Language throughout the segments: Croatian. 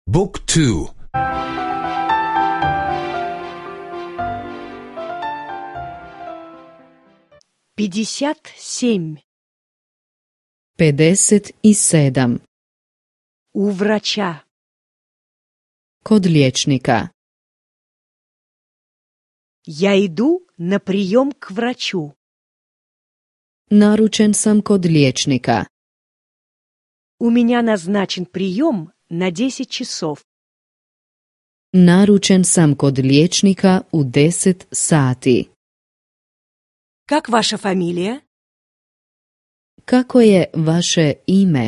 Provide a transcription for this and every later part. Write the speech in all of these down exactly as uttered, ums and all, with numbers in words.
บุ๊กทู пятьдесят семь. pedeset i sedam. У врача. Kod liječnika. Я иду на прием к врачу. Naručen sam kod liječnika. У меня назначен прием на десять часов. Naručen sam kod liječnika u deset sati. Как ваша фамилия? Kako je vaše ime?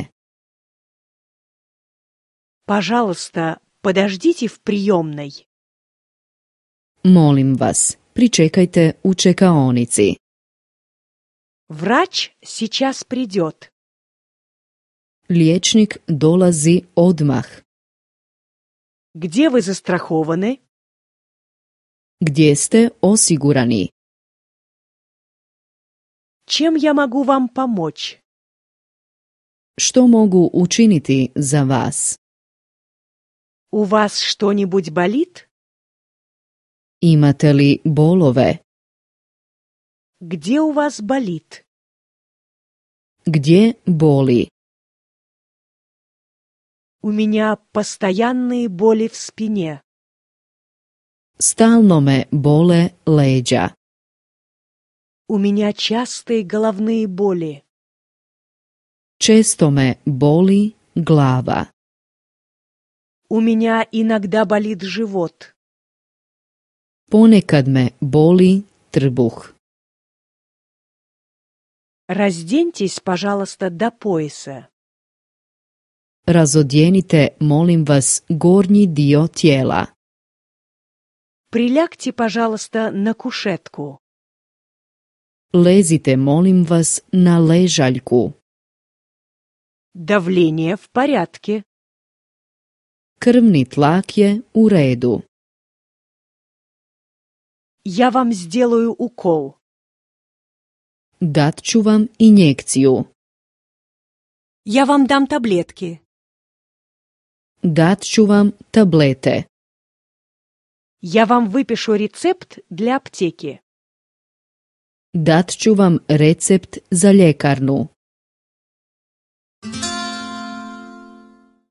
Пожалуйста, подождите в приемной. Molim vas, pričekajte u čekaonici. Врач сейчас придет. Liječnik dolazi odmah. Где вы застрахованы? Gdje ste osigurani? Чем я могу вам помочь? Što mogu učiniti za vas? У вас что-нибудь болит? Imate li bolove? Где у вас болит? Gdje boli? У меня постоянные боли в спине. Stalno me bole leđa. У меня частые головные боли. Često me boli glava. У меня иногда болит живот. Ponekad me boli trbuh. Разденьтесь, пожалуйста, до пояса. Razodjenite, molim vas, gornji dio tijela. Прилягте, пожалуйста, на кушетку. Lezite, molim vas, na ležaljku. Давление в порядке. Krvni tlak je u redu. Я вам сделаю укол. Dat ću vam injekciju. Я вам дам таблетки. Dat ću vam tablete. Я вам выпишу рецепт для аптеки. Dat ću vam recept za ljekarnu.